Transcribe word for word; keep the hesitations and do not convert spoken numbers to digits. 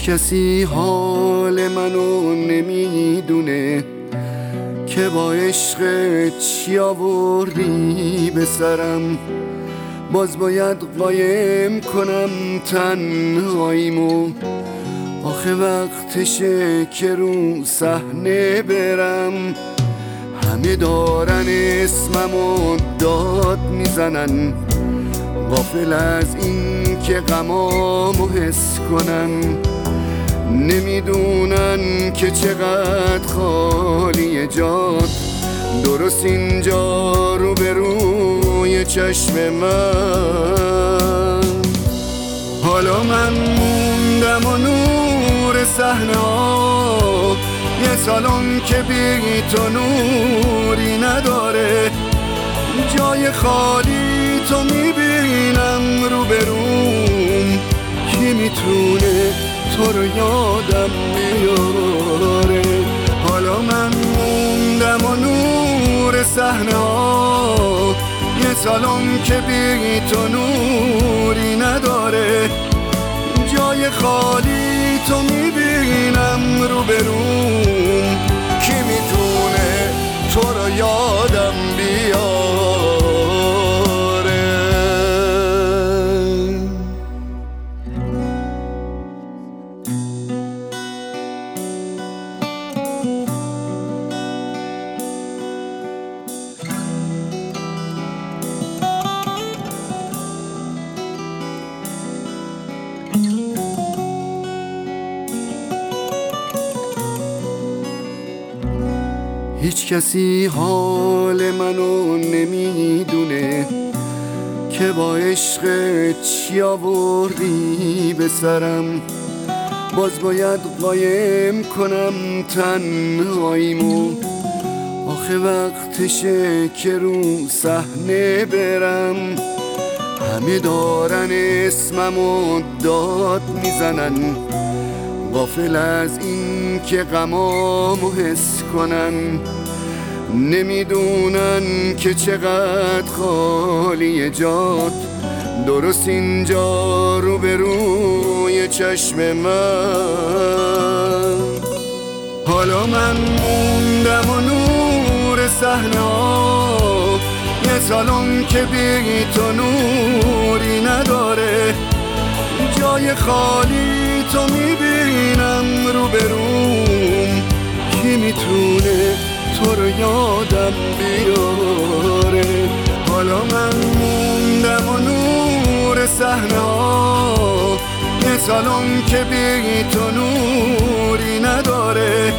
کسی حال منو نمیدونه که با عشق چی آوردی به سرم. باز باید قایم کنم تنهاییمو، آخه وقتشه که رو صحنه برم. همه دارن اسممو داد میزنن، غافل از این که غمامو حس کنن. نمیدونن که چقدر خالی جاد، درست اینجا رو به روی چشم من. حالا من موندم و نور صحنه ها، یه سالن که بی تو نوری نداره. جای خالی تو میبینم رو به روم، کی میتونه تو رو یادم بیاره. حالا من موندم و نور صحنه ها، یه سالن که بی تو نوری نداره. جای خالی تو میبینم رو به روم، کی میتونه تو رو یادم بیاره. هیچ کسی حال منو نمیدونه که با عشق چی آوردی به سرم. باز باید قایم کنم تنهاییمو، آخه وقتشه که رو صحنه برم. همه دارن اسممو داد میزنن، غافل از این که غمامو حس کنن. نمیدونن که چقدر خالی جاد، درست اینجا رو به روی چشم من. حالا من موندم و نور صحنه ها، یه سالن که بی تو نوری نداره. جای خالی تو میبینم رو به روم، کی میتونه تو رو یادم بیاره. حالا من موندم و نور صحنه ها، یه سالن که بی تو نوری نداره.